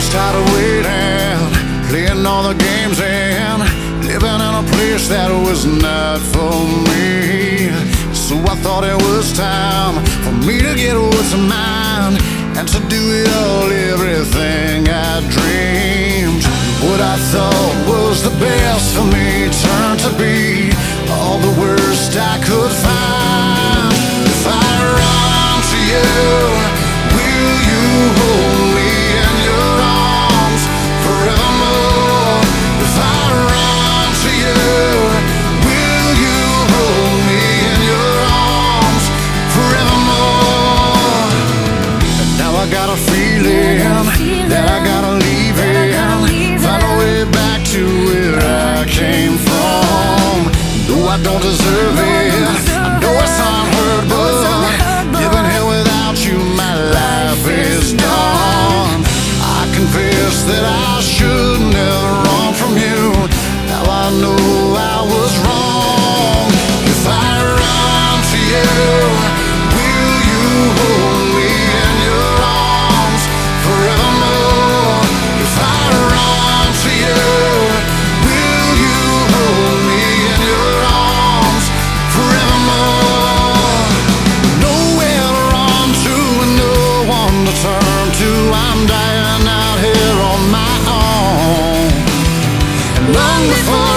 was tired of waiting, playing all the games and living in a place that was not for me. So I thought it was time for me to get what's mine and to do it all, everything I dreamed. What I thought was the best for me turned to be all the worst I could find. If I run to you, will you hold me in your arms forevermore? If I run to you, will you hold me in your arms forevermore? And now I got a feeling that I gotta leave it, find a way back to where I came from. Though I don't deserve it, I know it's unheard, but living here without you, my life is done. I confess that I should never run from you. Now I know I was wrong. If I run to you, will you hold me in your arms forevermore? If I run to you, will you hold me in your arms forevermore? Nowhere to run to and no one to turn to. I'm dying out here on my own. And long before